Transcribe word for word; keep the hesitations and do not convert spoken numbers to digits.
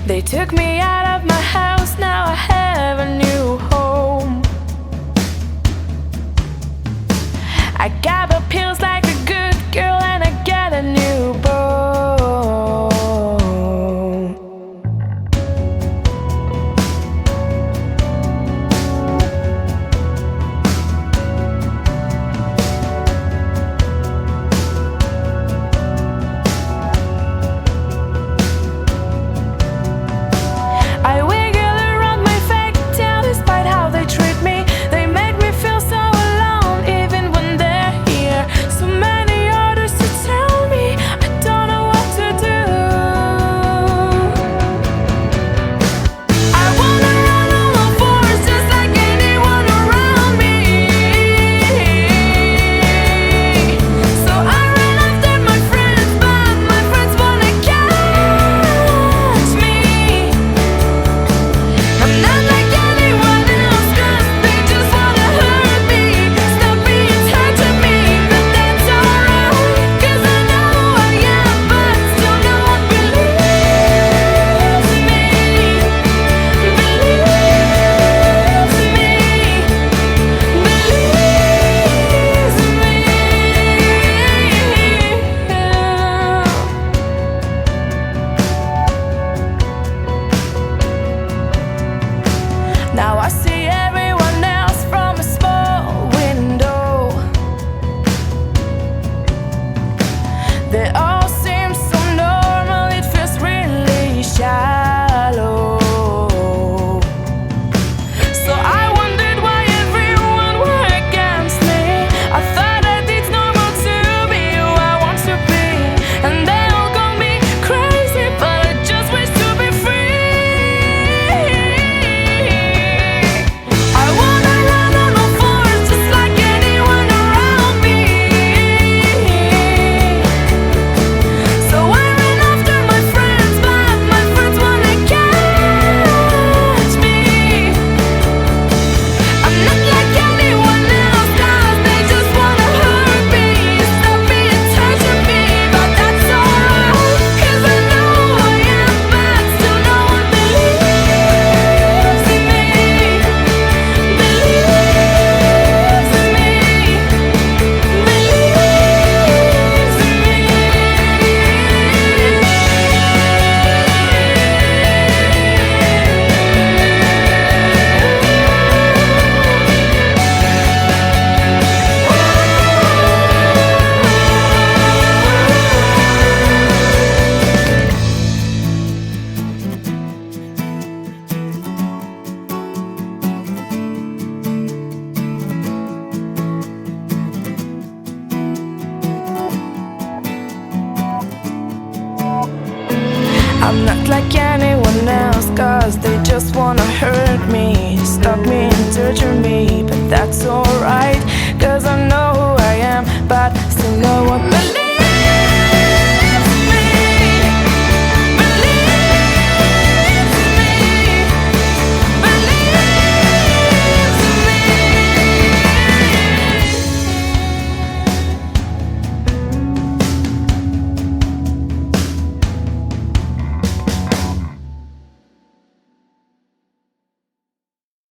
They took me out of my house, now I have a new home. I got the pills like a good girl, and I got a new bone. I wiggle around my fake tail despite how they treat me. They make me feel so alone even when they're here. So many orders to tell me I don't know what to do. I wanna run on all fours just like anyone around me. So I run after my friends, but my friends wanna catch me. I'm not like anyone else, 'cause they just wanna hurt me. Stop being tied to me, but that's alright, 'cause I know who I am, but still no one believes me. Believes me. Believes me. Now I see everyone else from a small window. They all seem so normal, it feels really shallow. So I wondered why everyone were against me. I thought that it's normal to be who I want to be, and they all call me crazy, but I just wish to be free. I wanna run on all fours just like anyone around me. So I run after my friends, but my friends wanna catch me. I'm not like anyone else, 'cause they just wanna hurt me. Stop being tied to me, but that's alright, 'cause I know who I am, but still no one believes in me. Believes me. I'm not like anyone else, 'cause they just wanna hurt me. Stop me and torture me, but that's alright, 'cause I know who I am, but still no one believes.